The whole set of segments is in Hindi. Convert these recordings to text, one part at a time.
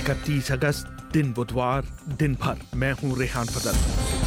31 अगस्त, दिन बुधवार, दिन भर। मैं हूं रेहान फदल।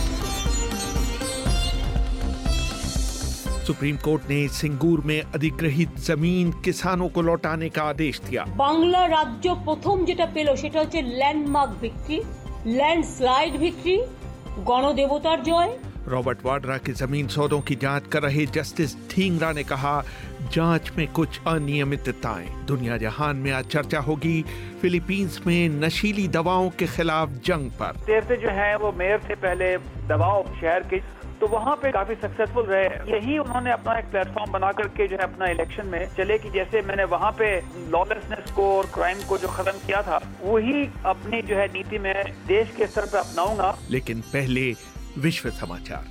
सुप्रीम कोर्ट ने सिंगूर में अधिग्रहित जमीन किसानों को लौटाने का आदेश दिया। बांग्ला राज्य प्रथम जेटा पेलो सेटा होच्छे लैंडमार्क विक्ट्री, लैंडस्लाइड विक्ट्री, गणदेवतार जय। रॉबर्ट वाड्रा की जमीन सौदों की जांच कर रहे जस्टिस ढींगरा ने कहा, जांच में कुछ अनियमितताएं। दुनिया जहान में आज चर्चा होगी फिलीपींस में नशीली दवाओं के खिलाफ जंग पर। देर से जो है वो मेयर थे पहले दबाव शहर के, तो वहाँ पे काफी सक्सेसफुल रहे। यही उन्होंने अपना एक प्लेटफॉर्म बना करके जो है अपना इलेक्शन में चले कि जैसे मैंने वहाँ पे लॉलेसनेस को और क्राइम को जो खत्म किया था, वही अपनी जो है नीति में देश के स्तर पे अपनाऊंगा। लेकिन पहले विश्व समाचार।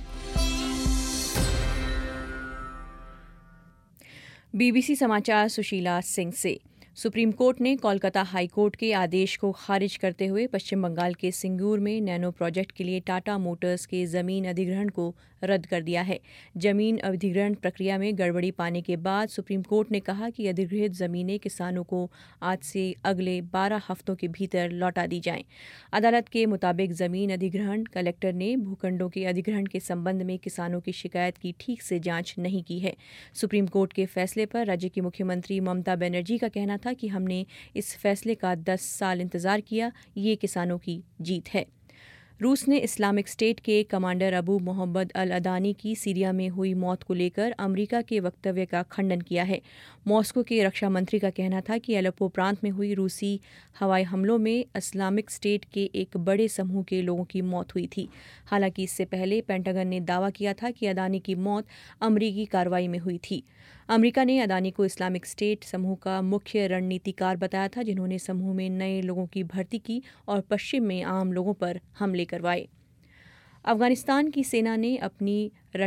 बीबीसी समाचार सुशीला सिंह से। सुप्रीम कोर्ट ने कोलकाता हाई कोर्ट के आदेश को खारिज करते हुए पश्चिम बंगाल के सिंगूर में नैनो प्रोजेक्ट के लिए टाटा मोटर्स के जमीन अधिग्रहण को रद्द कर दिया है। जमीन अधिग्रहण प्रक्रिया में गड़बड़ी पाने के बाद सुप्रीम कोर्ट ने कहा कि अधिग्रहित जमीनें किसानों को आज से अगले 12 हफ्तों के भीतर लौटा दी जाएं। अदालत के मुताबिक जमीन अधिग्रहण कलेक्टर ने भूखंडों के अधिग्रहण के संबंध में किसानों की शिकायत की ठीक से जांच नहीं की है। सुप्रीम कोर्ट के फैसले पर राज्य की मुख्यमंत्री ममता बनर्जी का कहना था कि हमने इस फैसले का 10 साल इंतजार किया, ये किसानों की जीत है। रूस ने इस्लामिक स्टेट के commander Abu Mohammad al Adani की सीरिया में हुई मौत को लेकर अमेरिका के वक्तव्य का खंडन किया है। मॉस्को के रक्षा मंत्री का कहना था कि अलेप्पो प्रांत में हुई रूसी हवाई हमलों में इस्लामिक स्टेट के एक बड़े समूह के लोगों की मौत हुई थी। हालांकि इससे पहले पेंटागन ने दावा किया था कि अदानी की मौत अमरीकी कार्रवाई में हुई थी। अमेरिका ने अदानी को इस्लामिक स्टेट समूह का मुख्य रणनीतिकार बताया था, जिन्होंने समूह में नए लोगों की भर्ती की और पश्चिम में आम लोगों पर हमले करवाए। अफगानिस्तान की सेना ने अपनी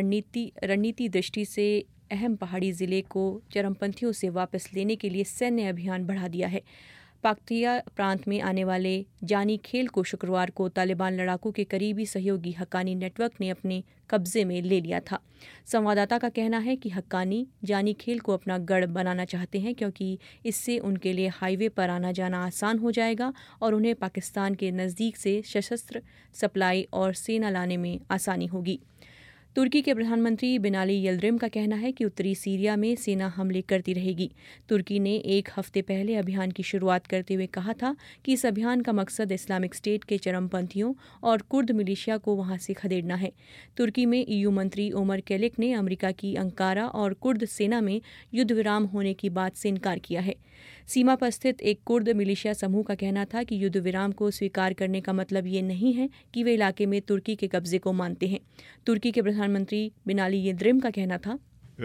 रणनीति दृष्टि से अहम पहाड़ी जिले को चरमपंथियों से वापस लेने के लिए सैन्य अभियान बढ़ा दिया है। पाक्तिया प्रांत में आने वाले जानी खेल को शुक्रवार को तालिबान लड़ाकू के करीबी सहयोगी हक्कानी नेटवर्क ने अपने कब्जे में ले लिया था। संवाददाता का कहना है कि हक्कानी जानी खेल को अपना गढ़ बनाना चाहते हैं, क्योंकि इससे उनके लिए हाईवे पर आना जाना आसान हो जाएगा और उन्हें पाकिस्तान के नज़दीक से सशस्त्र सप्लाई और सेना लाने में आसानी होगी। तुर्की के प्रधानमंत्री बिनाली यिल्दिरिम का कहना है कि उत्तरी सीरिया में सेना हमले करती रहेगी। तुर्की ने 1 हफ्ते पहले अभियान की शुरुआत करते हुए कहा था कि इस अभियान का मकसद इस्लामिक स्टेट के चरमपंथियों और कुर्द मिलिशिया को वहां से खदेड़ना है। तुर्की में ईयू मंत्री ओमर केलिक ने अमेरिका की अंकारा और कुर्द सेना में युद्ध विराम होने की बात से इनकार किया है। सीमा पर स्थित एक कुर्द मिलिशिया समूह का कहना था कि युद्ध विराम को स्वीकार करने का मतलब ये नहीं है कि वे इलाके में तुर्की के कब्जे को मानते हैं। तुर्की के प्रधानमंत्री बिनाली यिल्दिरिम का कहना था,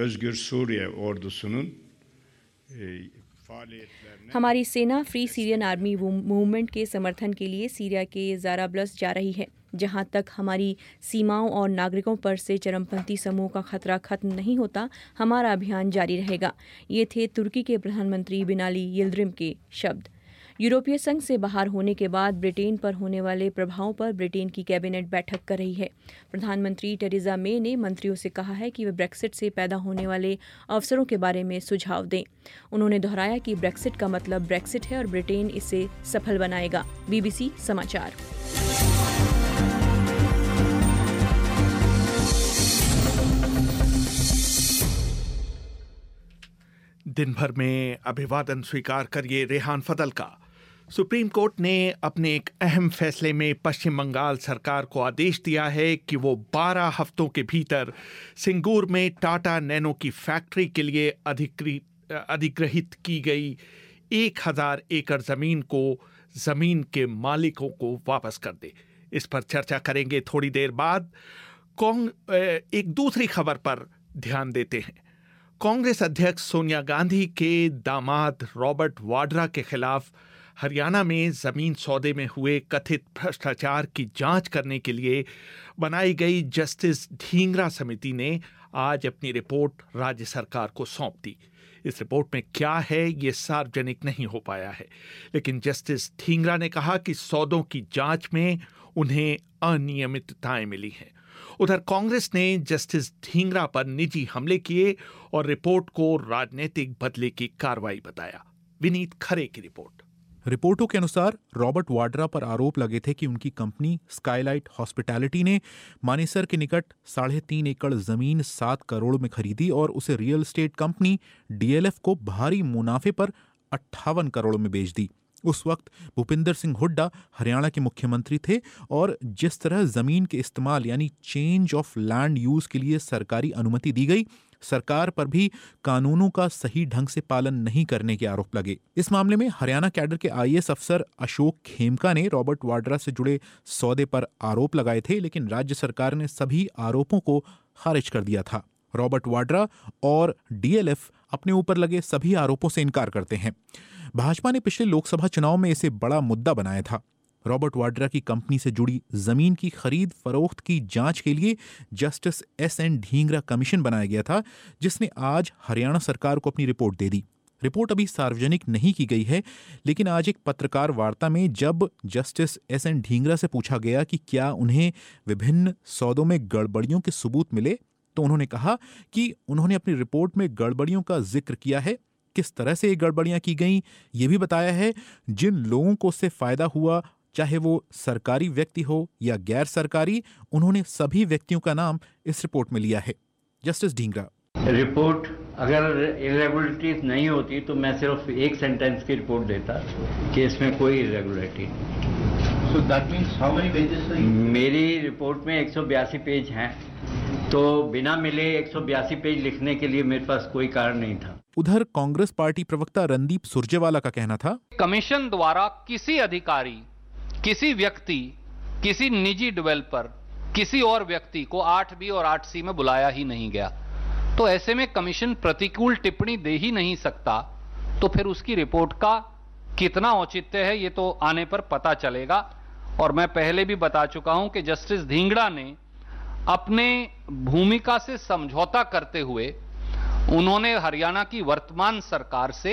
हमारी सेना फ्री सीरियन आर्मी मूवमेंट के समर्थन के लिए सीरिया के जाराब्लस जा रही है। जहां तक हमारी सीमाओं और नागरिकों पर से चरमपंथी समूह का खतरा खत्म नहीं होता, हमारा अभियान जारी रहेगा। ये थे तुर्की के प्रधानमंत्री बिनाली यिल्दिरिम के शब्द। यूरोपीय संघ से बाहर होने के बाद ब्रिटेन पर होने वाले प्रभावों पर ब्रिटेन की कैबिनेट बैठक कर रही है। प्रधानमंत्री टेरेसा मे ने मंत्रियों से कहा है कि वे ब्रेक्सिट से पैदा होने वाले अवसरों के बारे में सुझाव दें। उन्होंने दोहराया कि ब्रेक्सिट का मतलब ब्रेक्सिट है और ब्रिटेन इसे सफल बनाएगा। बीबीसी समाचार। दिन भर में अभिवादन स्वीकार करिए रेहान फदल का। सुप्रीम कोर्ट ने अपने एक अहम फैसले में पश्चिम बंगाल सरकार को आदेश दिया है कि वो 12 हफ्तों के भीतर सिंगूर में टाटा नैनो की फैक्ट्री के लिए अधिग्रहित की गई 1000 एकड़ जमीन को जमीन के मालिकों को वापस कर दे। इस पर चर्चा करेंगे थोड़ी देर बाद। एक दूसरी खबर पर ध्यान देते हैं। कांग्रेस अध्यक्ष सोनिया गांधी के दामाद रॉबर्ट वाड्रा के खिलाफ हरियाणा में जमीन सौदे में हुए कथित भ्रष्टाचार की जांच करने के लिए बनाई गई जस्टिस ढींगरा समिति ने आज अपनी रिपोर्ट राज्य सरकार को सौंप दी। इस रिपोर्ट में क्या है ये सार्वजनिक नहीं हो पाया है, लेकिन जस्टिस ढींगरा ने कहा कि सौदों की जांच में उन्हें अनियमितताएं मिली हैं। उधर कांग्रेस ने जस्टिस ढींगरा पर निजी हमले किए और रिपोर्ट को राजनीतिक बदले की कार्रवाई बताया। विनीत खरे की रिपोर्ट। रिपोर्टों के अनुसार रॉबर्ट वाड्रा पर आरोप लगे थे कि उनकी कंपनी स्काईलाइट हॉस्पिटैलिटी ने मानेसर के निकट 3.5 एकड़ जमीन 7 करोड़ में खरीदी और उसे रियल एस्टेट कंपनी DLF को भारी मुनाफे पर 58 करोड़ में बेच दी। उस वक्त भूपिंदर सिंह हुड्डा हरियाणा के मुख्यमंत्री थे और जिस तरह जमीन के इस्तेमाल यानी चेंज ऑफ लैंड यूज के लिए सरकारी अनुमति दी गई, सरकार पर भी कानूनों का सही ढंग से पालन नहीं करने के आरोप लगे। इस मामले में हरियाणा कैडर के IAS अफसर अशोक खेमका ने रॉबर्ट वाड्रा से जुड़े सौदे पर आरोप लगाए थे, लेकिन राज्य सरकार ने सभी आरोपों को खारिज कर दिया था। रॉबर्ट वाड्रा और DLF अपने ऊपर लगे सभी आरोपों से इनकार करते हैं। भाजपा ने पिछले लोकसभा चुनाव में इसे बड़ा मुद्दा बनाया था। रॉबर्ट वाड्रा की कंपनी से जुड़ी जमीन की खरीद फरोख्त की जांच के लिए जस्टिस SN ढींगरा कमीशन बनाया गया था, जिसने आज हरियाणा सरकार को अपनी रिपोर्ट दे दी। रिपोर्ट अभी सार्वजनिक नहीं की गई है, लेकिन आज एक पत्रकार वार्ता में जब जस्टिस SN ढींगरा से पूछा गया कि क्या उन्हें विभिन्न सौदों में गड़बड़ियों के सबूत मिले, तो उन्होंने कहा कि उन्होंने अपनी रिपोर्ट में गड़बड़ियों का जिक्र किया है। किस तरह से ये गड़बड़ियां की गईं ये भी बताया है। जिन लोगों को उससे फायदा हुआ, चाहे वो सरकारी व्यक्ति हो या गैर सरकारी, उन्होंने सभी व्यक्तियों का नाम इस रिपोर्ट में लिया है। जस्टिस ढींगरा: रिपोर्ट अगर इरेगुलरिटीज नहीं होती तो मैं सिर्फ एक सेंटेंस की रिपोर्ट देता कि इसमें कोई इरेगुलरिटी नहीं। So that means how many pages are you? मेरी रिपोर्ट में 182 पेज हैं, तो बिना मिले 182 पेज लिखने के लिए मेरे पास कोई कारण नहीं था। उधर कांग्रेस पार्टी प्रवक्ता रणदीप सुरजेवाला का कहना था, कमीशन द्वारा किसी अधिकारी, किसी व्यक्ति, किसी निजी डेवलपर, किसी और व्यक्ति को 8B और 8C में बुलाया ही नहीं गया। तो ऐसे में कमीशन प्रतिकूल टिप्पणी दे ही नहीं सकता, तो फिर उसकी रिपोर्ट का कितना औचित्य है ये तो आने पर पता चलेगा। और मैं पहले भी बता चुका हूं कि जस्टिस ढींगड़ा ने अपने भूमिका से समझौता करते हुए उन्होंने हरियाणा की वर्तमान सरकार से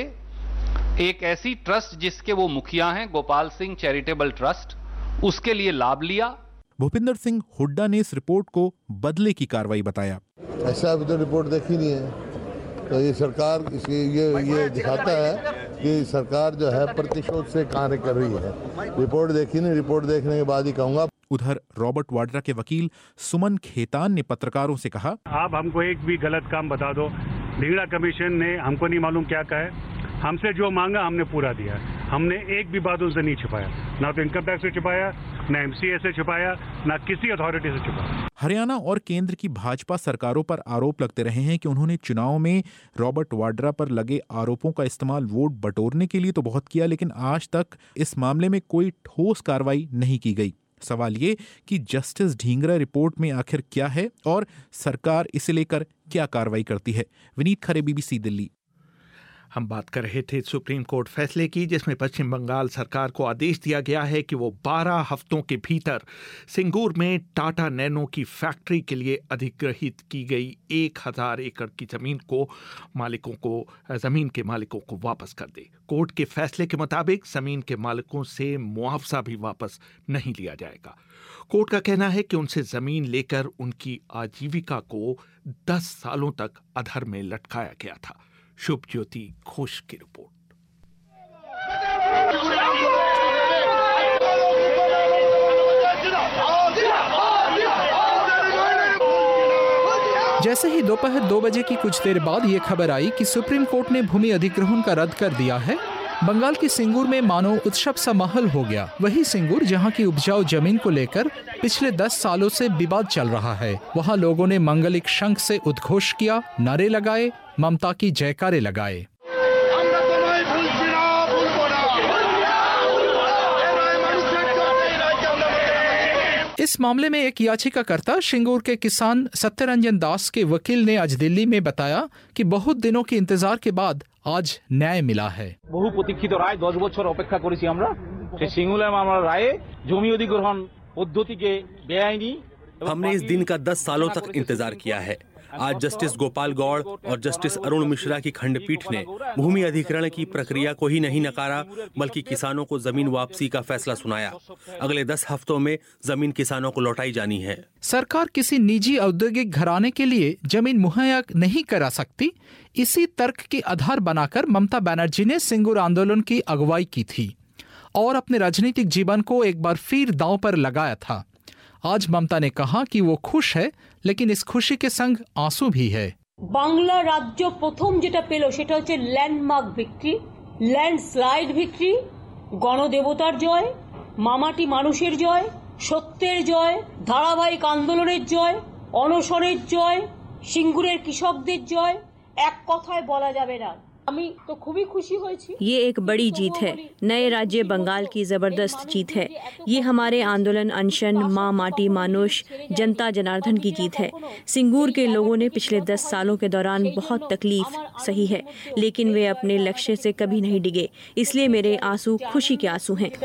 एक ऐसी ट्रस्ट जिसके वो मुखिया हैं, गोपाल सिंह चैरिटेबल ट्रस्ट, उसके लिए लाभ लिया। भूपिंदर सिंह हुड्डा ने इस रिपोर्ट को बदले की कार्रवाई बताया। ऐसा अभी तो रिपोर्ट देखी नहीं है, तो ये सरकार ये दिखाता है कि सरकार जो है प्रतिशोध से कार्य कर रही है। रिपोर्ट देखी नहीं, रिपोर्ट देखने के बाद ही कहूंगा। उधर रॉबर्ट वाड्रा के वकील सुमन खेतान ने पत्रकारों से कहा, आप हमको एक भी गलत काम बता दो, ढींगरा कमीशन ने हमको नहीं मालूम क्या कहा है, हमसे जो मांगा हमने पूरा दिया। हमने एक भी बात उनसे नहीं छिपाया, ना तो इनकम टैक्स से छिपाया, ना MCA से छिपाया, ना किसी अथॉरिटी से छिपाया। हरियाणा और केंद्र की भाजपा सरकारों पर आरोप लगते रहे हैं कि उन्होंने चुनाव में रॉबर्ट वाड्रा पर लगे आरोपों का इस्तेमाल वोट बटोरने के लिए तो बहुत किया, लेकिन आज तक इस मामले में कोई ठोस कार्रवाई नहीं की गई। सवाल ये कि जस्टिस ढींगरा रिपोर्ट में आखिर क्या है और सरकार इसे लेकर क्या कार्रवाई करती है। विनीत खरे, BBC दिल्ली। हम बात कर रहे थे सुप्रीम कोर्ट फैसले की, जिसमें पश्चिम बंगाल सरकार को आदेश दिया गया है कि वो 12 हफ्तों के भीतर सिंगूर में टाटा नैनो की फैक्ट्री के लिए अधिग्रहित की गई 1000 एकड़ की जमीन के मालिकों को वापस कर दे। कोर्ट के फैसले के मुताबिक जमीन के मालिकों से मुआवजा भी वापस नहीं लिया जाएगा। कोर्ट का कहना है कि उनसे जमीन लेकर उनकी आजीविका को 10 सालों तक अधर में लटकाया गया था। शुभ ज्योति घोष की रिपोर्ट। जैसे ही दोपहर 2 बजे की कुछ देर बाद ये खबर आई कि सुप्रीम कोर्ट ने भूमि अधिग्रहण का रद्द कर दिया है, बंगाल की सिंगूर में मानो उत्सव सा माहौल हो गया। वही सिंगूर जहां की उपजाऊ जमीन को लेकर पिछले 10 सालों से विवाद चल रहा है। वहां लोगों ने मंगलिक शंख से उद्घोष किया, नारे लगाए, ममता की जयकारे लगाए। इस मामले में एक याचिकाकर्ता सिंगूर के किसान सत्यरंजन दास के वकील ने आज दिल्ली में बताया कि बहुत दिनों के इंतजार के बाद आज न्याय मिला है। বহু প্রতীক্ষিত রায় 10 বছর অপেক্ষা করেছি আমরা। সেই সিঙ্গুলার মামলার রায়ে জমি অধিগ্রহণ পদ্ধতিকে বেআইনি। हमने इस दिन का 10 सालों तक इंतजार किया है। आज जस्टिस गोपाल गौड़ और जस्टिस अरुण मिश्रा की खंडपीठ ने भूमि अधिग्रहण की प्रक्रिया को ही नहीं नकारा, बल्कि किसानों को जमीन वापसी का फैसला सुनाया। अगले 10 हफ्तों में जमीन किसानों को लौटाई जानी है। सरकार किसी निजी औद्योगिक घराने के लिए जमीन मुहैया नहीं करा सकती, इसी तर्क के आधार बनाकर ममता बनर्जी ने सिंगूर आंदोलन की अगुवाई की थी। और अपने राजनीतिक जीवन को एक बार फिर दांव पर लगाया था। आज ममता ने कहा कि वो खुश है, लेकिन इस खुशी के संग आंसू भी है। বাংলা রাজ্য প্রথম যেটা পেল সেটা হচ্ছে ল্যান্ডমার্ক ভিক্টরি, ল্যান্ডস্লাইড ভিক্টরি, গণদেবতার জয়, মামাটি মানুষের জয়, সত্যের জয়, ধারাবাহিক আন্দোলনের জয়, অনশনের জয়, সিঙ্গুরের কৃষকদের জয়, এক কথায় বলা যাবে না। ये एक बड़ी जीत है, नए राज्य बंगाल की जबरदस्त जीत है। ये हमारे आंदोलन, अनशन, माँ माटी मानुष, जनता जनार्दन की जीत है। सिंगूर के लोगों ने पिछले 10 सालों के दौरान बहुत तकलीफ सही है, लेकिन वे अपने लक्ष्य से कभी नहीं डिगे, इसलिए मेरे आंसू खुशी के आंसू हैं।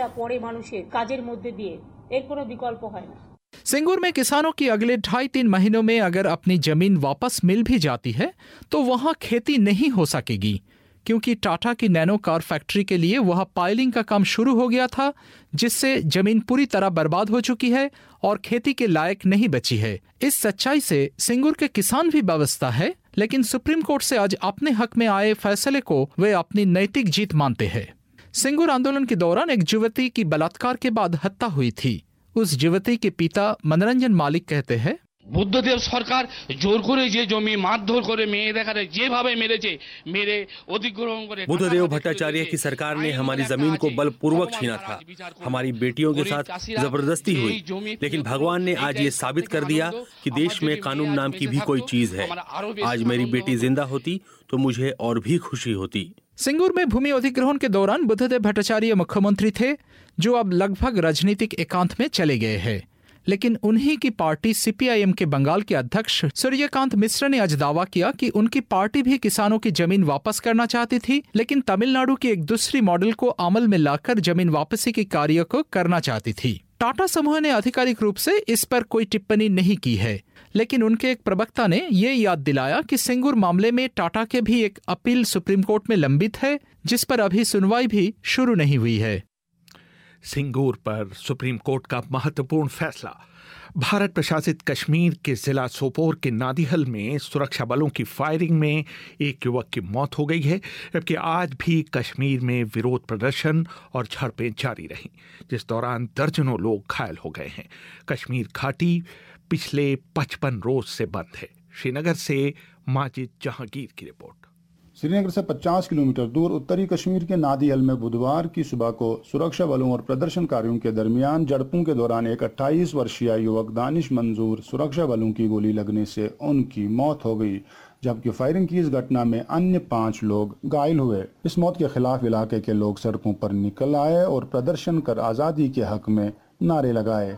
सिंगूर में किसानों की अगले 2.5-3 महीनों में अगर अपनी जमीन वापस मिल भी जाती है तो वहां खेती नहीं हो सकेगी, क्योंकि टाटा की नैनो कार फैक्ट्री के लिए वहां पाइलिंग का काम शुरू हो गया था, जिससे जमीन पूरी तरह बर्बाद हो चुकी है और खेती के लायक नहीं बची है। इस सच्चाई से सिंगूर के किसान भी वाबस्ता है, लेकिन सुप्रीम कोर्ट से आज अपने हक में आए फैसले को वे अपनी नैतिक जीत मानते हैं। सिंगूर आंदोलन के दौरान एक युवती की बलात्कार के बाद हत्या हुई थी। उस युवती के पिता मनोरंजन मालिक कहते हैं, বুদ্ধদেব সরকার জোর করে যে জমি মারধর করে মেয়ে দেখারে যেভাবে মেরেছে, মেরে অধিগ্রহণ করে। बुद्धदेव भट्टाचार्य की सरकार ने हमारी जमीन को बलपूर्वक छीना था। हमारी बेटियों के साथ जबरदस्ती हुई, लेकिन भगवान ने आज ये साबित कर दिया कि देश में कानून नाम की भी कोई चीज है। आज मेरी बेटी जिंदा होती तो मुझे और भी खुशी होती। सिंगूर में भूमि अधिग्रहण के दौरान बुद्धदेव भट्टाचार्य मुख्यमंत्री थे, जो अब लगभग राजनीतिक एकांत में चले गए हैं। लेकिन उन्हीं की पार्टी सीपीआईएम के बंगाल के अध्यक्ष सूर्यकांत मिश्र ने आज दावा किया कि उनकी पार्टी भी किसानों की जमीन वापस करना चाहती थी, लेकिन तमिलनाडु की एक दूसरी मॉडल को अमल में लाकर जमीन वापसी के कार्य को करना चाहती थी। टाटा समूह ने आधिकारिक रूप से इस पर कोई टिप्पणी नहीं की है, लेकिन उनके एक प्रवक्ता ने ये याद दिलाया कि सिंगूर मामले में टाटा के भी एक अपील सुप्रीम कोर्ट में लंबित है, जिस पर अभी सुनवाई भी शुरू नहीं हुई है। सिंगूर पर सुप्रीम कोर्ट का महत्वपूर्ण फैसला। भारत प्रशासित कश्मीर के जिला सोपोर के नादिहल में सुरक्षा बलों की फायरिंग में एक युवक की मौत हो गई है, जबकि आज भी कश्मीर में विरोध प्रदर्शन और झड़पें जारी रहीं, जिस दौरान दर्जनों लोग घायल हो गए हैं। कश्मीर घाटी पिछले 55 रोज से बंद है। श्रीनगर से माजिद जहांगीर की रिपोर्ट। श्रीनगर से 50 किलोमीटर दूर उत्तरी कश्मीर के नादिहल में बुधवार की सुबह को सुरक्षा बलों और प्रदर्शनकारियों के दरमियान झड़पों के दौरान एक 28 वर्षीय युवक दानिश मंजूर सुरक्षा बलों की गोली लगने से उनकी मौत हो गई, जबकि फायरिंग की इस घटना में अन्य 5 लोग घायल हुए। इस मौत के खिलाफ इलाके के लोग सड़कों पर निकल आए और प्रदर्शन कर आजादी के हक में नारे लगाए।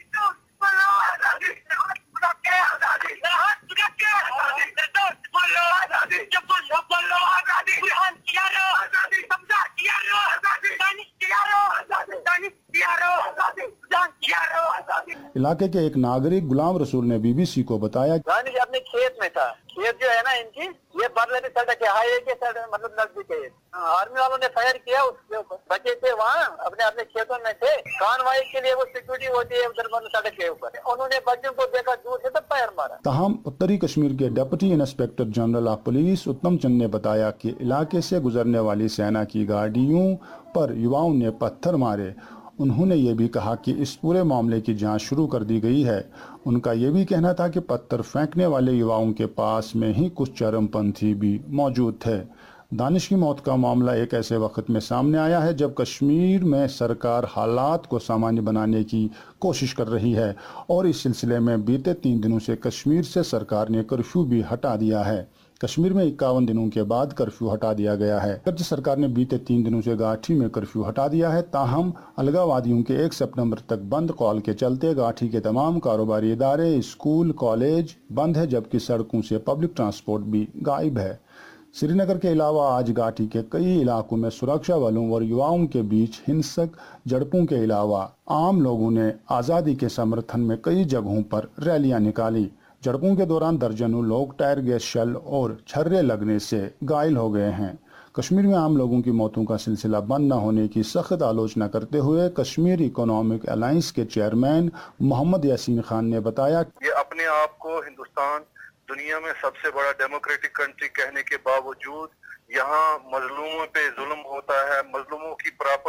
इलाके के एक नागरिक गुलाम रसूल ने बीबीसी को बताया, दानिश अपने खेत में था। खेत जो है ना इनकी, ये बारलेटी सड़क है, हाईवे के सड़क, मतलब नजदीक है। आर्मी वालों ने फायर किया उसके ऊपर, बच्चे थे वहाँ अपने अपने खेतों में थे। कानवाई के लिए वो सिक्योरिटी होती है उधर सड़क के ऊपर, उन्होंने बच्चों को देखा दूर से तो फायर मारा। ताहम उत्तरी कश्मीर के deputy inspector general of police Uttam Chand ने बताया कि इलाके से गुजरने वाली सेना की गाड़ियों पर युवाओं ने पत्थर मारे। उन्होंने ये भी कहा कि इस पूरे मामले की जांच शुरू कर दी गई है। उनका ये भी कहना था कि पत्थर फेंकने वाले युवाओं के पास में ही कुछ चरमपंथी भी मौजूद थे। दानिश की मौत का मामला एक ऐसे वक्त में सामने आया है जब कश्मीर में सरकार हालात को सामान्य बनाने की कोशिश कर रही है, और इस सिलसिले में बीते 3 दिनों से कश्मीर से सरकार ने कर्फ्यू भी हटा दिया है। कश्मीर में 51 दिनों के बाद कर्फ्यू हटा दिया गया है। राज्य सरकार ने बीते 3 दिनों से गाठी में कर्फ्यू हटा दिया है। ताहम अलगावादियों के 1 सितंबर तक बंद कॉल के चलते गाठी के तमाम कारोबारी इदारे, स्कूल, कॉलेज बंद है, जबकि सड़कों से पब्लिक ट्रांसपोर्ट भी गायब है। श्रीनगर के अलावा आज घाटी के कई इलाकों में सुरक्षा बलों और युवाओं के बीच हिंसक झड़पों के अलावा आम लोगों ने आज़ादी के समर्थन में कई जगहों पर रैलियां निकाली। झड़पों के दौरान दर्जनों लोग टायर गैस शेल और छर्रे लगने से घायल हो गए हैं। कश्मीर में आम लोगों की मौतों का सिलसिला बंद न होने की सख्त आलोचना करते हुए कश्मीर इकोनॉमिक अलायंस के चेयरमैन मोहम्मद यासीन खान ने बताया, ये अपने आप को हिंदुस्तान दुनिया में सबसे बड़ा डेमोक्रेटिक कंट्री कहने के बावजूद यहाँ मजलूमों पे जुल्म होता है, मजलूमों की प्रॉपर्टी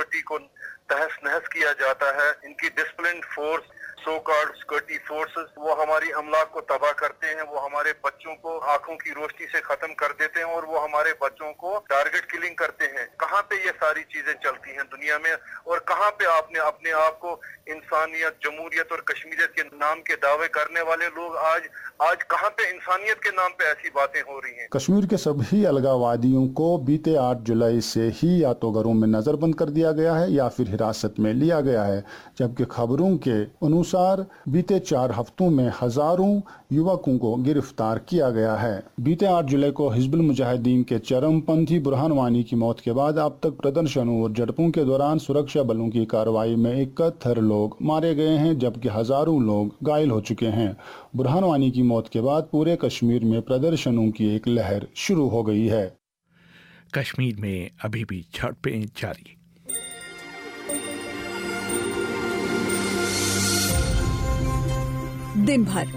लिबर्टी को तहस नहस किया जाता है। इनकी discipline force, so called security forces, वो हमारी अमलाक को तबाह करते हैं, वो हमारे बच्चों को आंखों की रोशनी से खत्म कर देते हैं और वो हमारे बच्चों को टारगेट किलिंग करते हैं। कहाँ पे ये सारी चीजें चलती हैं दुनिया में, और कहाँ पे आपने अपने आप को इंसानियत, जमहूरियत और कश्मीरियत के नाम के दावे करने वाले लोग आज कहाँ पे इंसानियत के नाम पे ऐसी बातें हो रही हैं। कश्मीर के सभी अलगाववादियों को बीते 8 जुलाई से ही या तो घरों में नजरबंद कर दिया गया है या फिर हिरासत में लिया गया है, जबकि खबरों के अनुसार बीते 4 हफ्तों में हजारों युवकों को गिरफ्तार किया गया है। बीते 8 जुलाई को हिजबुल मुजाहिदीन के चरमपंथी बुरहान वानी की मौत के बाद अब तक प्रदर्शनों और झड़पों के दौरान सुरक्षा बलों की कार्रवाई में 71 लोग मारे गए हैं, जबकि हजारों लोग घायल हो चुके हैं। बुरहान वानी की मौत के बाद पूरे कश्मीर में प्रदर्शनों की एक लहर शुरू हो गई है। कश्मीर में अभी भी झड़पें जारी। दिन भर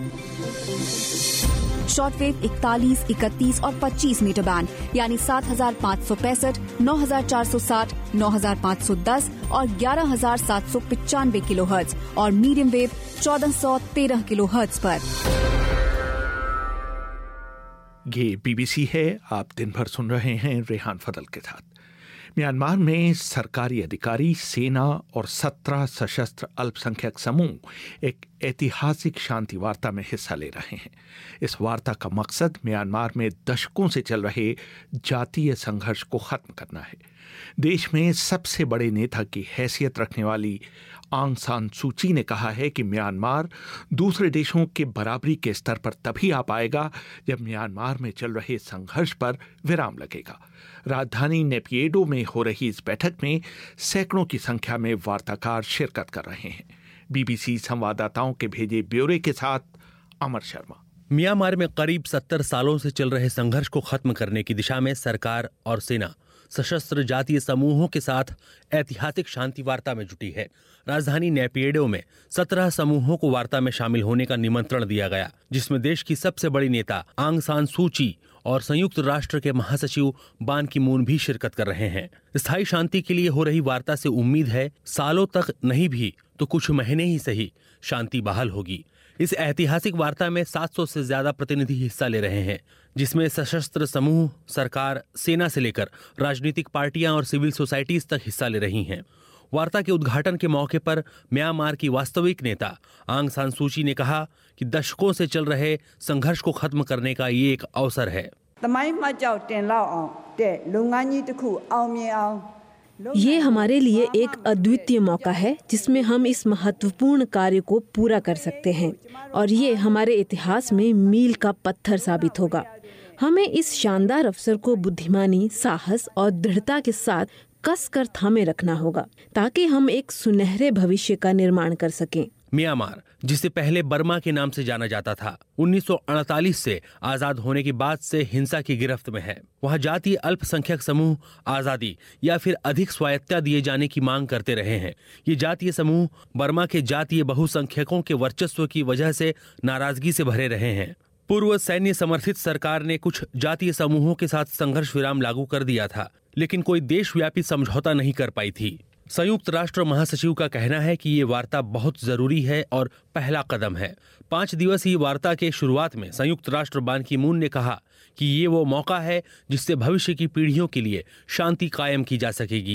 शॉर्टवेव 41, 31 और 25 मीटर बैंड यानी 7565, 9460, 9510 और 11795 किलोहर्ट्ज और मीडियम वेव 1413 किलोहर्ट्ज पर। ये बीबीसी है, आप दिन भर सुन रहे हैं रेहान फदल के साथ। म्यांमार में सरकारी अधिकारी, सेना और 17 सशस्त्र अल्पसंख्यक समूह एक ऐतिहासिक शांति वार्ता में हिस्सा ले रहे हैं। इस वार्ता का मकसद म्यांमार में दशकों से चल रहे जातीय संघर्ष को खत्म करना है। देश में सबसे बड़े नेता की हैसियत रखने वाली आंग सान सूची ने कहा है कि म्यांमार दूसरे देशों के बराबरी के स्तर पर तभी आ पाएगा जब म्यांमार में चल रहे संघर्ष पर विराम लगेगा। राजधानी नेपिएडो में हो रही इस बैठक में सैकड़ों की संख्या में वार्ताकार शिरकत कर रहे हैं। बीबीसी संवाददाताओं के भेजे ब्यौरे के साथ अमर शर्मा। म्यांमार में करीब 70 सालों से चल रहे संघर्ष को खत्म करने की दिशा में सरकार और सेना सशस्त्र जातीय समूहों के साथ ऐतिहासिक शांति वार्ता में जुटी है। राजधानी नेपिएडो में 17 समूहों को वार्ता में शामिल होने का निमंत्रण दिया गया, जिसमें देश की सबसे बड़ी नेता आंग सान सूची और संयुक्त राष्ट्र के महासचिव बान की मून भी शिरकत कर रहे हैं। स्थायी शांति के लिए हो रही वार्ता से उम्मीद है सालों तक नहीं भी तो कुछ महीने ही सही शांति बहाल होगी। इस ऐतिहासिक वार्ता में 700 से ज्यादा प्रतिनिधि हिस्सा ले रहे हैं, जिसमें सशस्त्र समूह, सरकार, सेना से लेकर राजनीतिक पार्टियां और सिविल सोसाइटीज तक हिस्सा ले रही हैं। वार्ता के उद्घाटन के मौके पर म्यांमार की वास्तविक नेता आंग सान सूची ने कहा कि दशकों से चल रहे संघर्ष को खत्म करने का ये एक अवसर है। ये हमारे लिए एक अद्वितीय मौका है जिसमें हम इस महत्वपूर्ण कार्य को पूरा कर सकते हैं और ये हमारे इतिहास में मील का पत्थर साबित होगा। हमें इस शानदार अवसर को बुद्धिमानी, साहस और दृढ़ता के साथ कसकर थामे रखना होगा ताकि हम एक सुनहरे भविष्य का निर्माण कर सकें। म्यांमार, जिसे पहले बर्मा के नाम से जाना जाता था, 1948 से आजाद होने के बाद से हिंसा की गिरफ्त में है। वहाँ जातीय अल्पसंख्यक समूह आजादी या फिर अधिक स्वायत्तता दिए जाने की मांग करते रहे हैं। ये जातीय समूह बर्मा के जातीय बहुसंख्यकों के वर्चस्व की वजह से नाराजगी से भरे रहे हैं। पूर्व सैन्य समर्थित सरकार ने कुछ जातीय समूहों के साथ संघर्ष विराम लागू कर दिया था, लेकिन कोई देशव्यापी समझौता नहीं कर पाई थी। संयुक्त राष्ट्र महासचिव का कहना है कि ये वार्ता बहुत जरूरी है और पहला कदम है। 5 दिवसीय वार्ता के शुरुआत में संयुक्त राष्ट्र बान की मून ने कहा कि ये वो मौका है जिससे भविष्य की पीढ़ियों के लिए शांति कायम की जा सकेगी।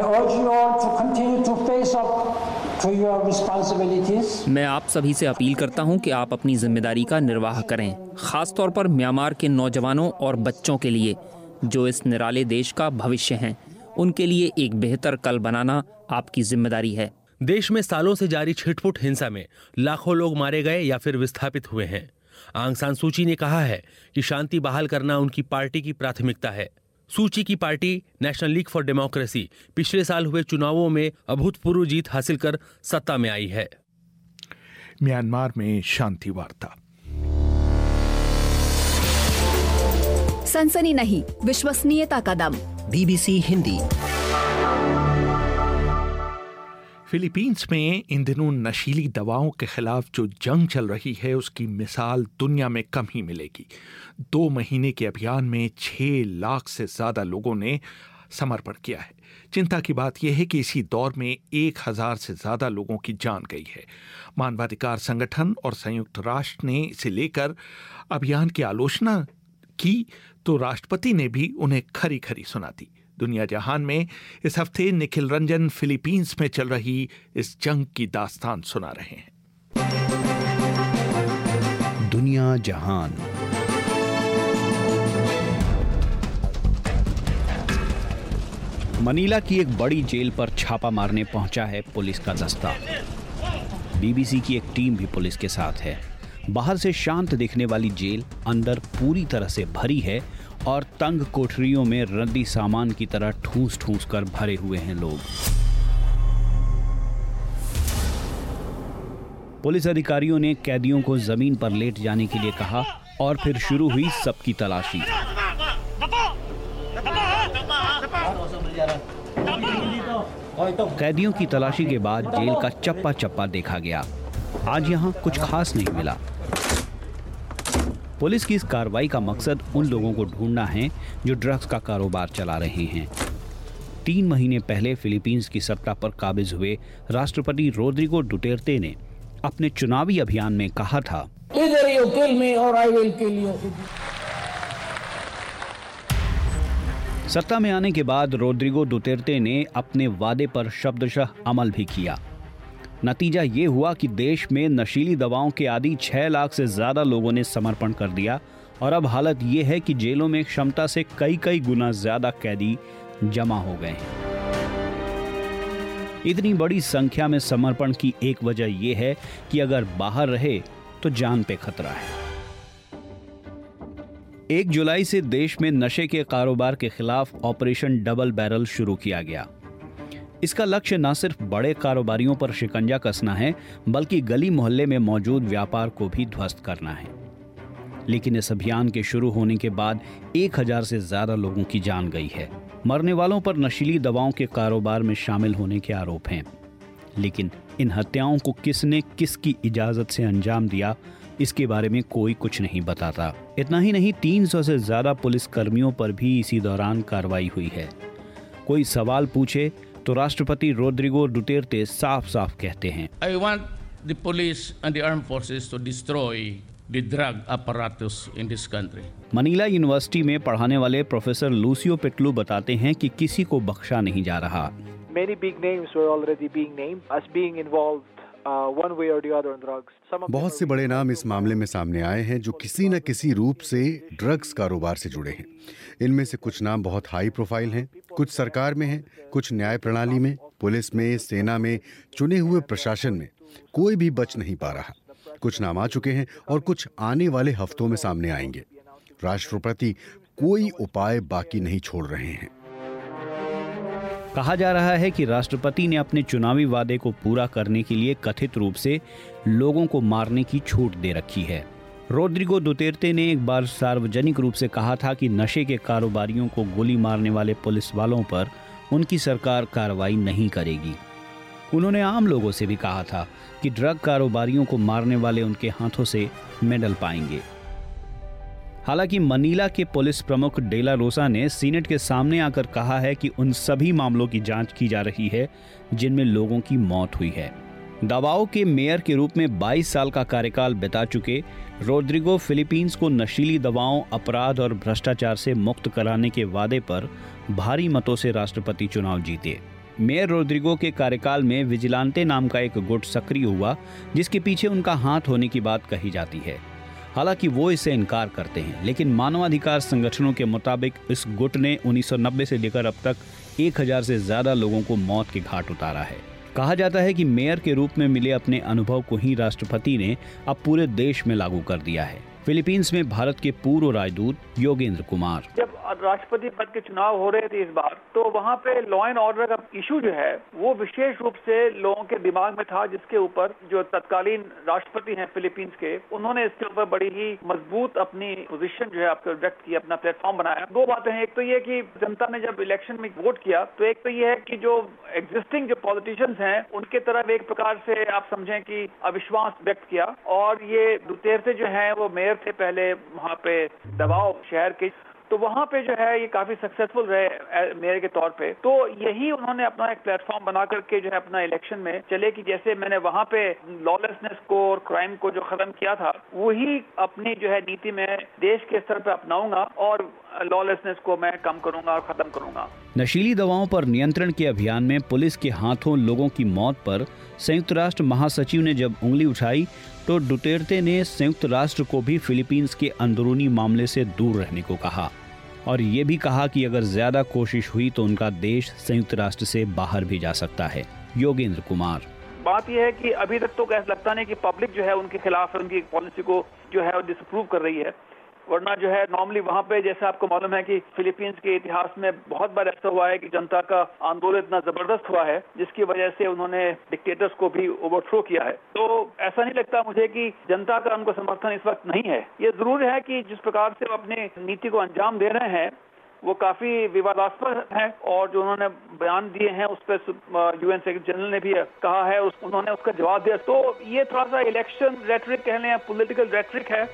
मैं आप सभी से अपील करता हूं कि आप अपनी जिम्मेदारी का निर्वाह करें, खासतौर पर म्यांमार के नौजवानों और बच्चों के लिए जो इस निराले देश का भविष्य हैं। उनके लिए एक बेहतर कल बनाना आपकी जिम्मेदारी है। देश में सालों से जारी छिटपुट हिंसा में लाखों लोग मारे गए या फिर विस्थापित हुए हैं। आंग सान सूची ने कहा है कि शांति बहाल करना उनकी पार्टी की प्राथमिकता है। सूची की party National League for Democracy पिछले साल हुए चुनावों में अभूतपूर्व जीत हासिल कर सत्ता में आई है। म्यांमार में शांति वार्ता। सनसनी नहीं, विश्वसनीयता का दम। बीबीसी हिंदी। फिलीपींस में इन दिनों नशीली दवाओं के खिलाफ जो जंग चल रही है उसकी मिसाल दुनिया में कम ही मिलेगी। 2 महीने के अभियान में 6 लाख से ज्यादा लोगों ने समर्पण किया है। चिंता की बात यह है कि इसी दौर में 1000 से ज्यादा लोगों की जान गई है। मानवाधिकार संगठन और संयुक्त राष्ट्र ने इसे लेकर अभियान की आलोचना की तो राष्ट्रपति ने भी उन्हें खरी खरी सुना दी। दुनिया जहान में इस हफ्ते निखिल रंजन फिलीपींस में चल रही इस जंग की दास्तान सुना रहे हैं। दुनिया जहान। मनीला की एक बड़ी जेल पर छापा मारने पहुंचा है पुलिस का दस्ता। बीबीसी की एक टीम भी पुलिस के साथ है। बाहर से शांत दिखने वाली जेल अंदर पूरी तरह से भरी है और तंग कोठरियों में रद्दी सामान की तरह ठूस ठूस कर भरे हुए हैं लोग। पुलिस अधिकारियों ने कैदियों को जमीन पर लेट जाने के लिए कहा और फिर शुरू हुई सबकी तलाशी। कैदियों की तलाशी के बाद जेल का चप्पा चप्पा देखा गया। आज यहाँ कुछ खास नहीं मिला। पुलिस की इस कार्रवाई का मकसद उन लोगों को ढूंढना है जो ड्रग्स का कारोबार चला रहे हैं। 3 महीने पहले फिलीपींस की सत्ता पर काबिज हुए राष्ट्रपति रोड्रिगो डुटेर्ते ने अपने चुनावी अभियान में कहा था, सत्ता में आने के बाद रोड्रिगो डुटेर्ते ने अपने वादे पर शब्दशः अमल भी किया। नतीजा ये हुआ कि देश में नशीली दवाओं के आदी 6 लाख से ज्यादा लोगों ने समर्पण कर दिया और अब हालत ये है कि जेलों में क्षमता से कई गुना ज्यादा कैदी जमा हो गए हैं। इतनी बड़ी संख्या में समर्पण की एक वजह यह है कि अगर बाहर रहे तो जान पे खतरा है। 1 जुलाई से देश में नशे के कारोबार के खिलाफ ऑपरेशन डबल बैरल शुरू किया गया। इसका लक्ष्य न सिर्फ बड़े कारोबारियों पर शिकंजा कसना है, बल्कि गली मोहल्ले में मौजूद व्यापार को भी ध्वस्त करना है। लेकिन इस अभियान के शुरू होने के बाद 1000 से ज्यादा लोगों की जान गई है। मरने वालों पर नशीली दवाओं के कारोबार में शामिल होने के आरोप हैं। लेकिन इन हत्याओं को किसने किसकी इजाजत से अंजाम दिया, इसके बारे में कोई कुछ नहीं बताता। इतना ही नहीं, 300 से ज्यादा पुलिस कर्मियों पर भी इसी दौरान कार्रवाई हुई है। कोई सवाल पूछे तो राष्ट्रपति रोड्रिगो डुटेर्ते साफ साफ कहते हैं, I want the police and the armed forces to destroy the drug apparatus in this country. Manila university में पढ़ाने वाले प्रोफेसर लूसियो पेटलू बताते हैं कि किसी को बख्शा नहीं जा रहा। Many big names were already being named as being involved one way or the other in drugs. बहुत से बड़े नाम इस मामले में सामने आए हैं जो किसी न किसी रूप से ड्रग्स कारोबार से जुड़े हैं। इनमें से कुछ नाम बहुत हाई प्रोफाइल हैं, कुछ सरकार में हैं, कुछ न्याय प्रणाली में, पुलिस में, सेना में, चुने हुए प्रशासन में। कोई भी बच नहीं पा रहा। कुछ नाम आ चुके हैं और कुछ आने वाले हफ्तों में सामने आएंगे। राष्ट्रपति कोई उपाय बाकी नहीं छोड़ रहे हैं। कहा जा रहा है कि राष्ट्रपति ने अपने चुनावी वादे को पूरा करने के लिए कथित रूप से लोगों को मारने की छूट दे रखी है। रोड्रिगो डुटेर्ते ने एक बार सार्वजनिक रूप से कहा था कि नशे के कारोबारियों को गोली मारने वाले पुलिस वालों पर उनकी सरकार कार्रवाई नहीं करेगी। उन्होंने आम लोगों से भी कहा था कि ड्रग कारोबारियों को मारने वाले उनके हाथों से मेडल पाएंगे। हालांकि मनीला के पुलिस प्रमुख डेला रोसा ने सीनेट के सामने आकर कहा है कि उन सभी मामलों की जांच की जा रही है जिनमें लोगों की मौत हुई है। दवाओ के मेयर के रूप में 22 साल का कार्यकाल बिता चुके रोड्रिगो फिलीपींस को नशीली दवाओं, अपराध और भ्रष्टाचार से मुक्त कराने के वादे पर भारी मतों से राष्ट्रपति चुनाव जीते। मेयर रोड्रिगो के कार्यकाल में विजिलांटे नाम का एक गुट सक्रिय हुआ जिसके पीछे उनका हाथ होने की बात कही जाती है। हालांकि वो इससे इनकार करते हैं, लेकिन मानवाधिकार संगठनों के मुताबिक इस गुट ने 1990 से लेकर अब तक 1000 से ज्यादा लोगों को मौत के घाट उतारा है। कहा जाता है कि मेयर के रूप में मिले अपने अनुभव को ही राष्ट्रपति ने अब पूरे देश में लागू कर दिया है। फिलीपींस में भारत के पूर्व राजदूत योगेंद्र कुमार, जब राष्ट्रपति पद के चुनाव हो रहे थे इस बार, तो वहाँ पे लॉ एंड ऑर्डर का इशू जो है वो विशेष रूप से लोगों के दिमाग में था, जिसके ऊपर जो तत्कालीन राष्ट्रपति हैं फिलीपींस के, उन्होंने इसके ऊपर बड़ी ही मजबूत अपनी पोजीशन जो है आपको व्यक्त की, अपना प्लेटफॉर्म बनाया। 2 बातें हैं। एक तो ये कि जनता ने जब इलेक्शन में वोट किया तो एक तो ये है कि जो एग्जिस्टिंग जो पॉलिटिशियंस हैं उनके तरफ एक प्रकार से आप समझें कि अविश्वास व्यक्त किया, और ये डुटेर्ते जो है वो मेयर थे पहले वहाँ पे दबाव शहर के, तो वहाँ पे जो है ये काफी सक्सेसफुल रहे मेयर के तौर पे। तो यही उन्होंने अपना एक प्लेटफॉर्म बना करके जो है अपना इलेक्शन में चले कि जैसे मैंने वहाँ पे लॉलेसनेस को और क्राइम को जो खत्म किया था, वही अपनी जो है नीति में देश के स्तर पे अपनाऊंगा और लॉलेसनेस को मैं कम करूंगा और खत्म करूंगा। नशीली दवाओं पर नियंत्रण के अभियान में पुलिस के हाथों लोगों की मौत पर संयुक्त राष्ट्र महासचिव ने जब उंगली उठाई तो डुटेर्टे ने संयुक्त राष्ट्र को भी फिलीपींस के अंदरूनी मामले से दूर रहने को कहा और ये भी कहा कि अगर ज्यादा कोशिश हुई तो उनका देश संयुक्त राष्ट्र से बाहर भी जा सकता है। योगेंद्र कुमार। बात यह है कि अभी तक तो ऐसा लगता नहीं कि पब्लिक जो है उनके खिलाफ उनकी पॉलिसी को जो है डिसअप्रूव कर रही है, वरना जो है नॉर्मली वहाँ पे जैसे आपको मालूम है कि फिलीपींस के इतिहास में बहुत बार ऐसा हुआ है कि जनता का आंदोलन इतना जबरदस्त हुआ है जिसकी वजह से उन्होंने डिक्टेटर्स को भी ओवरथ्रो किया है। तो ऐसा नहीं लगता मुझे कि जनता का उनको समर्थन इस वक्त नहीं है। ये जरूर है कि जिस प्रकार से वो अपनी नीति को अंजाम दे रहे हैं वो काफी विवादास्पद है और जो उन्होंने बयान दिए हैं उस पर यूएन सेक्रेटरी जनरल ने भी कहा है, उन्होंने उसका जवाब दिया। तो ये थोड़ा सा इलेक्शन रेटरिक कह लें, पॉलिटिकल रेटरिक है।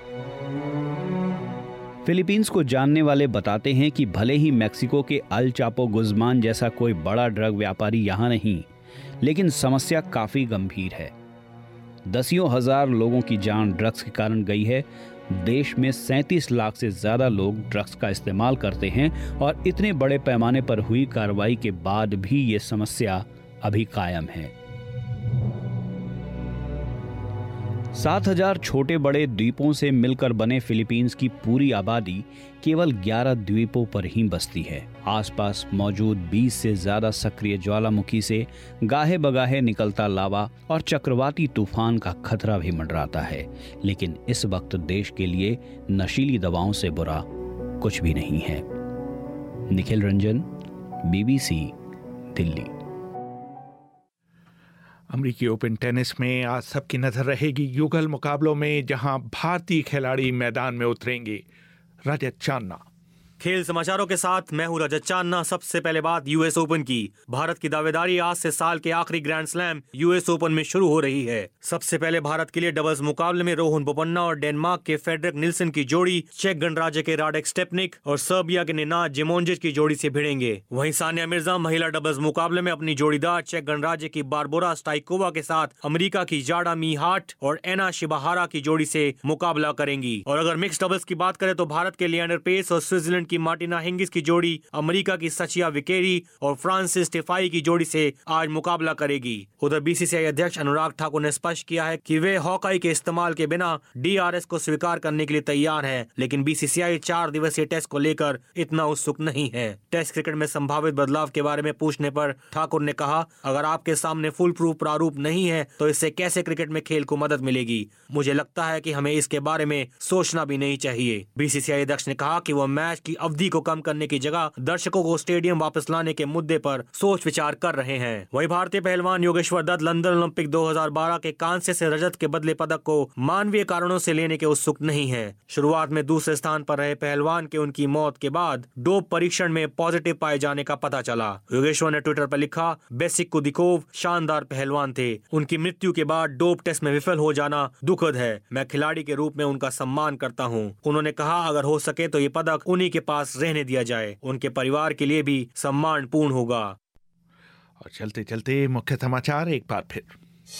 फिलीपींस को जानने वाले बताते हैं कि भले ही मैक्सिको के अल चापो गुज़मान जैसा कोई बड़ा ड्रग व्यापारी यहाँ नहीं, लेकिन समस्या काफी गंभीर है। दसियों हजार लोगों की जान ड्रग्स के कारण गई है। देश में 37 लाख से ज्यादा लोग ड्रग्स का इस्तेमाल करते हैं और इतने बड़े पैमाने पर हुई कार्रवाई के बाद भी ये समस्या अभी कायम है। 7000 छोटे बड़े द्वीपों से मिलकर बने फिलीपींस की पूरी आबादी केवल 11 द्वीपों पर ही बसती है। आसपास मौजूद 20 से ज्यादा सक्रिय ज्वालामुखी से गाहे बगाहे निकलता लावा और चक्रवाती तूफान का खतरा भी मंडराता है। लेकिन इस वक्त देश के लिए नशीली दवाओं से बुरा कुछ भी नहीं है। निखिल रंजन, BBC, दिल्ली। अमेरिकी ओपन टेनिस में आज सबकी नजर रहेगी युगल मुकाबलों में, जहां भारतीय खिलाड़ी मैदान में उतरेंगे। रजत चांदना। खेल समाचारों के साथ मैं हूं रजत चांदना। सबसे पहले बात यूएस ओपन की। भारत की दावेदारी आज से साल के आखिरी ग्रैंड स्लैम यूएस ओपन में शुरू हो रही है। सबसे पहले भारत के लिए डबल्स मुकाबले में रोहन बोपन्ना और डेनमार्क के फेडरिक निल्सन की जोड़ी चेक गणराज्य के राडेक स्टेपनिक और सर्बिया के निनाद जेमोंजिच की जोड़ी से भिड़ेंगे। वहीं सानिया मिर्जा महिला डबल्स मुकाबले में अपनी जोड़ीदार चेक गणराज्य की बारबोरा स्टाइकोवा के साथ अमेरिका की जाडा मीहाट और एना शिबाहारा की जोड़ी से मुकाबला करेंगी। और अगर मिक्स डबल्स की बात करें तो भारत के लिएंडर पेस और स्विट्जरलैंड की मार्टिना हिंगिस की जोड़ी अमेरिका की सचिया विकेरी और फ्रांसिस टिफाई की जोड़ी से आज मुकाबला करेगी। उधर बीसीसीआई अध्यक्ष अनुराग ठाकुर ने स्पष्ट किया है कि वे हॉकाई के इस्तेमाल के बिना डीआरएस को स्वीकार करने के लिए तैयार है, लेकिन बीसीसीआई 4 दिवसीय टेस्ट को लेकर इतना उत्सुक नहीं है। टेस्ट क्रिकेट में संभावित बदलाव के बारे में पूछने पर ठाकुर ने कहा, अगर आपके सामने फुल प्रूफ प्रारूप नहीं है तो इससे कैसे क्रिकेट में खेल को मदद मिलेगी? मुझे लगता है कि हमें इसके बारे में सोचना भी नहीं चाहिए। बीसीसीआई अध्यक्ष ने कहा कि वह मैच की अवधि को कम करने की जगह दर्शकों को स्टेडियम वापस लाने के मुद्दे पर सोच विचार कर रहे हैं। वहीं भारतीय पहलवान योगेश्वर दत्त लंदन ओलंपिक 2012 के कांस्य से रजत के बदले पदक को मानवीय कारणों से लेने के उत्सुक नहीं है। शुरुआत में दूसरे स्थान पर रहे पहलवान के उनकी मौत के बाद डोप परीक्षण में पॉजिटिव पाए जाने का पता चला। योगेश्वर ने ट्विटर पर लिखा, बेसिक कुदिकोव शानदार पहलवान थे, उनकी मृत्यु के बाद डोप टेस्ट में विफल हो जाना दुखद है। मैं खिलाड़ी के रूप में उनका सम्मान करता हूं। उन्होंने कहा, अगर हो सके तो ये पदक उन्हीं के पास रहने दिया जाए, उनके परिवार के लिए भी सम्मानपूर्ण होगा। और चलते चलते मुख्य समाचार एक बार फिर।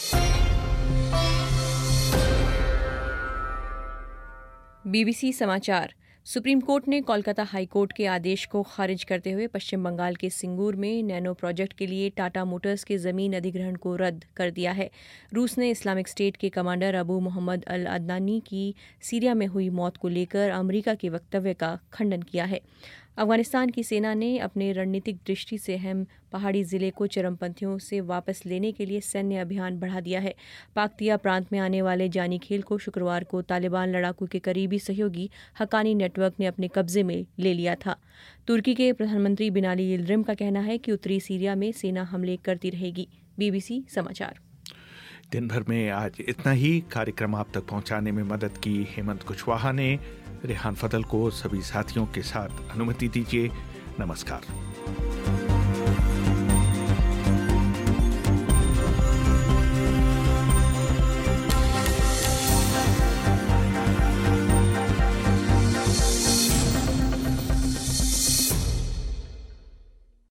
BBC समाचार। सुप्रीम कोर्ट ने कोलकाता हाई कोर्ट के आदेश को खारिज करते हुए पश्चिम बंगाल के सिंगूर में नैनो प्रोजेक्ट के लिए टाटा मोटर्स के ज़मीन अधिग्रहण को रद्द कर दिया है। रूस ने इस्लामिक स्टेट के commander Abu Mohammad al Adnani की सीरिया में हुई मौत को लेकर अमेरिका के वक्तव्य का खंडन किया है। अफगानिस्तान की सेना ने अपने रणनीतिक दृष्टि से अहम पहाड़ी ज़िले को चरमपंथियों से वापस लेने के लिए सैन्य अभियान बढ़ा दिया है। पाक्तिया प्रांत में आने वाले जानी खेल को शुक्रवार को तालिबान लड़ाकू के करीबी सहयोगी हक्कानी नेटवर्क ने अपने कब्जे में ले लिया था। तुर्की के प्रधानमंत्री बिनाली यिल्दिरिम का कहना है कि उत्तरी सीरिया में सेना हमले करती रहेगी। BBC समाचार। दिन भर में आज इतना ही। कार्यक्रम आप तक पहुंचाने में मदद की हेमंत कुशवाहा ने। रेहान फदल को सभी साथियों के साथ अनुमति दीजिए। नमस्कार।